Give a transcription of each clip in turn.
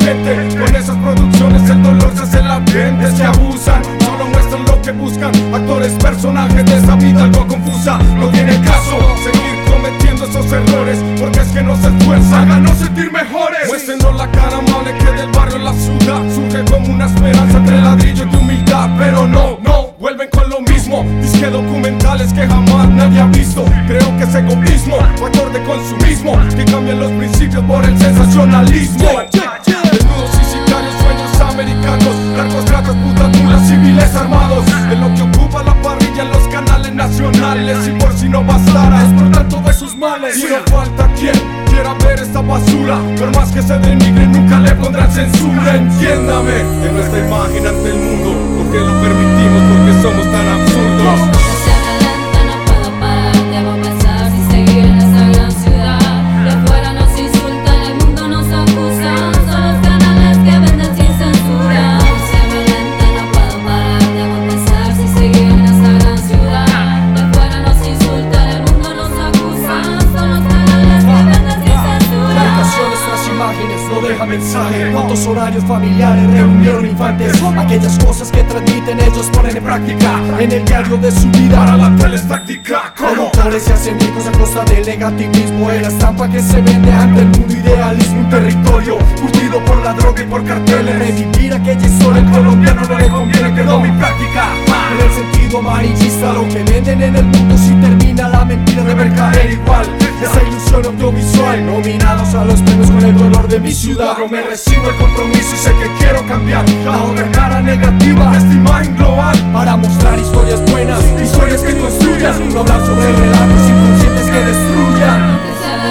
consciente. Con esas producciones el dolor se hace latente. Se abusan, solo muestran lo que buscan. Actores, personajes de esa vida algo confusa. No tiene caso seguir cometiendo esos errores, porque es que no se esfuerzan, háganos sentir mejores. Muéstrenos la cara amable que del barrio la suda. Surge como una esperanza entre ladrillos de humildad, pero no, vuelven con lo mismo. Disque documentales que jamás nadie ha visto. Creo que es egoísmo, factor de consumismo, que cambian los principios por el sensacionalismo. Desnudos y sicarios, sueños americanos, narcos, tratas, putas, mulas, civiles armados. Es lo que ocupa la parrilla en los canales nacionales. Y por si no bastara, explotar todos sus males. Y no falta quien quiera ver esta basura. Por más que se denigre, nunca le pondrán censura. Entiéndame, en nuestra imagen ante el mundo, porque lo permitimos, porque somos tan absurdos. No deja mensaje. ¿Cuántos horarios familiares reunieron infantes? Aquellas cosas que transmiten ellos ponen en práctica en el diario de su vida. Para la tele es táctica. Productores se hacen ricos a costa del negativismo. Es la estampa que se vende ante el mundo. Idealismo, un territorio curtido por la droga y por carteles. Revivir aquella historia al colombiano no le conviene, quedó mi práctica. En el sentido amarillista, lo que venden en el mundo si termina la mentira de ver caer igual. Esa ilusión audiovisual, nominados a los premios con el dolor de mi ciudad. No me recibo el compromiso y sé que quiero cambiar la otra cara negativa de esta imagen global, para mostrar historias buenas, historias que construyan, no hablar sobre relatos inconscientes que destruyan.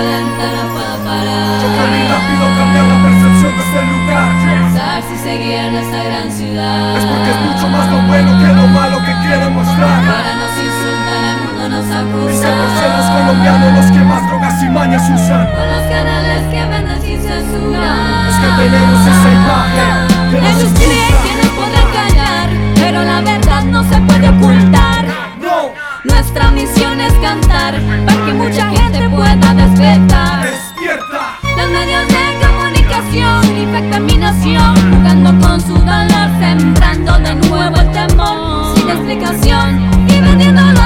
Yo muy rápido cambiar la percepción de este lugar. Pensar si seguir en esta gran ciudad Es porque es mucho más lo bueno que lo malo que quieren mostrar. Ahora nos insultan, el mundo nos Y acusa. siempre son los colombianos los que más drogas y mañas usan. Con los canales que venden sin censura. Es que tenemos esa imagen que nos Ellos creen que nos podrán callar, pero la verdad no se puede ocultar. No, Nuestra misión es cantar para que mucha gente pueda despertar. despierta. Los medios de comunicación infectan mi nación, jugando con su dolor, sembrando de nuevo el temor sin explicación y vendiendo